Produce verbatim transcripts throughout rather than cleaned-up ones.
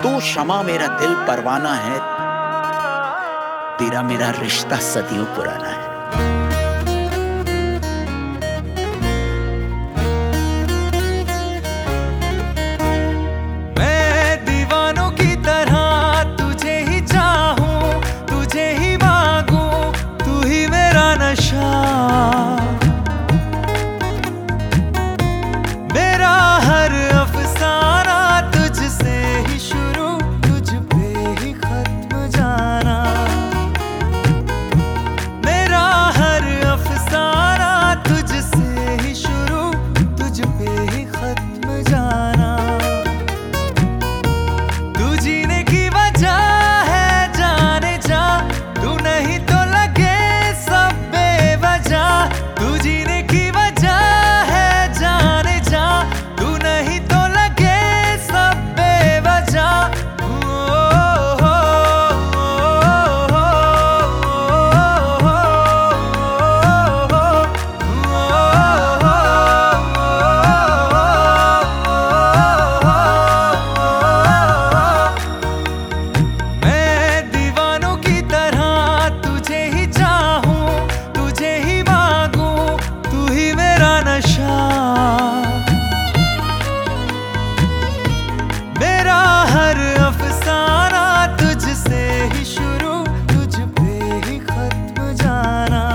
तू शमा मेरा दिल परवाना है, तेरा मेरा रिश्ता सदियों पुराना है। मैं दीवानों की तरह तुझे ही चाहूं, तुझे ही मांगू, तू ही मेरा नशा। मेरा हर अफसाना तुझसे ही शुरू, तुझ पे ही खत्म जाना। मेरा हर अफसाना तुझसे ही शुरू, तुझ पे ही खत्म जाना। तू जीने की वजह है जाने जा, तू नहीं तो लगे सब बेवजह। तू जीने की वजह है जाने जा, तू नहीं तो लगे सब बेवजह। मैं दीवानों की तरह तुझे ही चाहूं, तुझे ही मांगू, तू ही मेरा नशा। मेरा हर अफसाना तुझसे ही शुरू, तुझ पे ही खत्म जाना।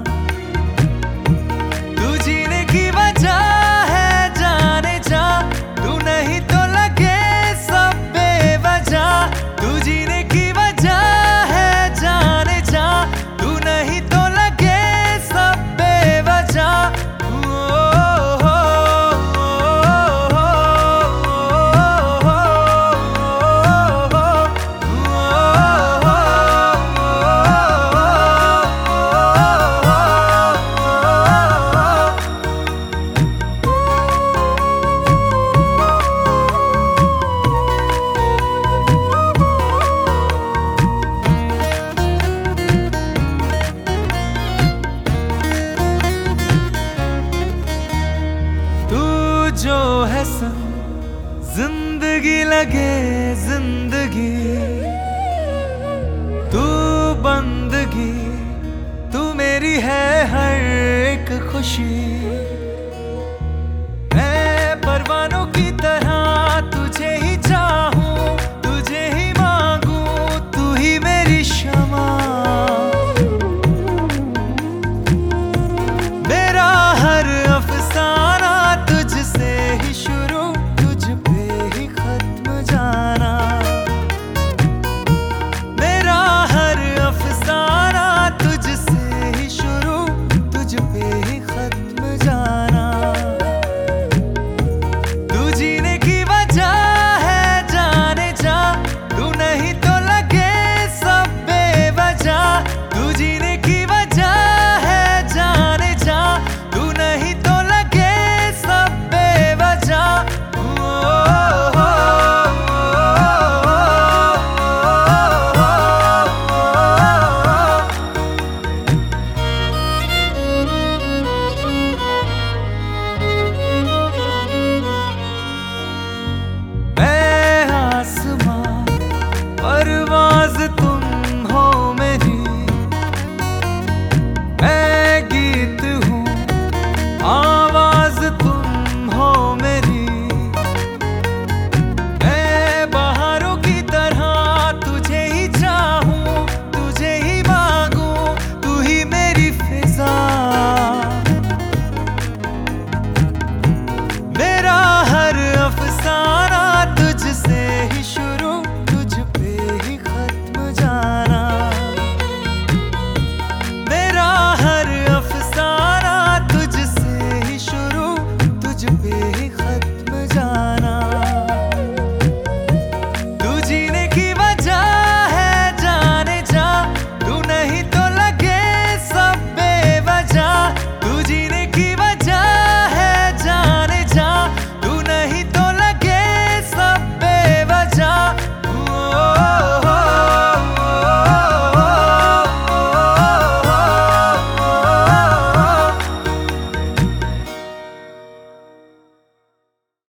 तू जीने की वजह है जाने जा, तू नहीं तो लगे सब बेवजह। तू जीने की वजह है जाने जा, तू नहीं तो लगे सब बेवजह। तू जो है संग जिंदगी लगे जिंदगी, तू बंदगी, तू मेरी है हर एक खुशी।